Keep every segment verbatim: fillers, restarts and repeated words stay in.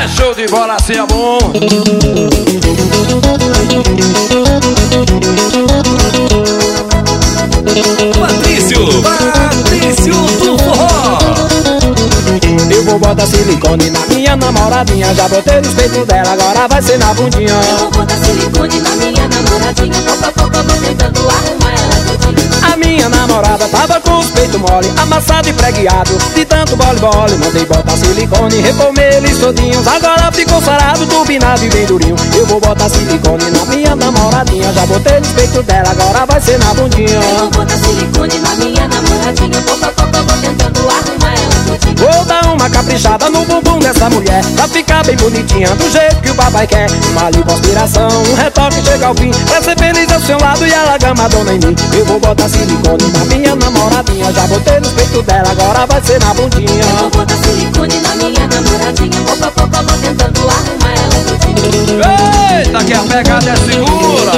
show de bola, assim é bom. Patrício, Patrício do forró. Eu vou botar silicone na minha namoradinha. Já botei nos peitos dela, agora vai ser na bundinha. Eu vou botar silicone na minha namoradinha. Pouco a pouco eu vou tentando arrumar ela todinha. A minha namorada tava com os peitos mole, amassado e preguiado, de tanto bole-bole. Mandei botar silicone, repomei eles todinhos. Agora ficou sarado, turbinado e bem durinho. Eu vou botar silicone na minha namoradinha. Já botei nos peitos dela, agora vai ser na bundinha. Eu vou botar silicone na minha namoradinha. Pouco a pouco eu vou tentando arrumar ela todinha. Vou dar uma caprichada no bumbum dessa mulher, pra ficar bem bonitinha, do jeito que o papai quer. Uma lipoaspiração, um retoque chega ao fim, pra ser feliz ao seu lado e ela gamadona em mim. Eu vou botar silicone na minha namoradinha. Já botei nos peitos dela, agora vai ser na bundinha. Eu vou botar silicone na minha namoradinha. Pouco a pouco eu vou tentando arrumar ela todinha. Eita, que a pegada é segura.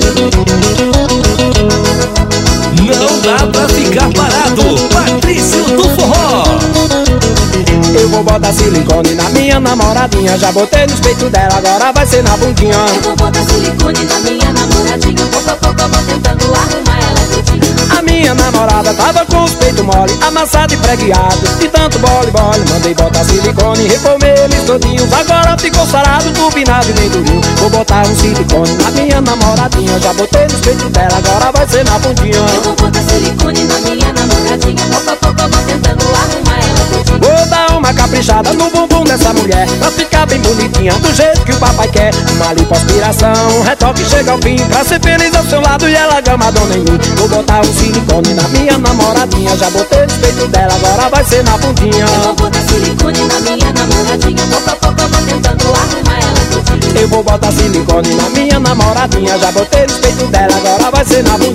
Não dá pra ficar parado. Patrício do forró. Eu vou botar silicone na minha namoradinha. Já botei nos peitos dela, agora vai ser na bundinha. Eu vou botar silicone na minha namoradinha. Pouco a pouco eu vou tentando arrumar ela todinha. A minha namorada tava com os peitos mole, amassado e preguiado, de tanto bole-bole. Mandei botar silicone, repomei eles todinhos. Agora ficou sarado, turbinado e bem durinho. Vou botar um silicone na minha namoradinha. Já botei nos peitos dela, agora vai ser na bundinha. Eu vou botar silicone na minha namoradinha. Pouco a pouco eu vou tentando arrumar ela todinha. Vou dar uma caprichada no bumbum dessa mulher, pra ficar bem bonitinha, do jeito que o papai quer. Uma lipoaspiração, um retoque chega ao fim, pra ser feliz ao seu lado e ela gamadona em mim. Vou botar um silicone na minha namoradinha. Já botei nos peitos dela, agora vai ser na bundinha. Eu vou botar silicone na minha namoradinha. Pouco a pouco eu vou tentando arrumar ela todinha. Eu vou botar silicone na minha namoradinha. Já botei nos peitos dela, agora vai ser na bundinha.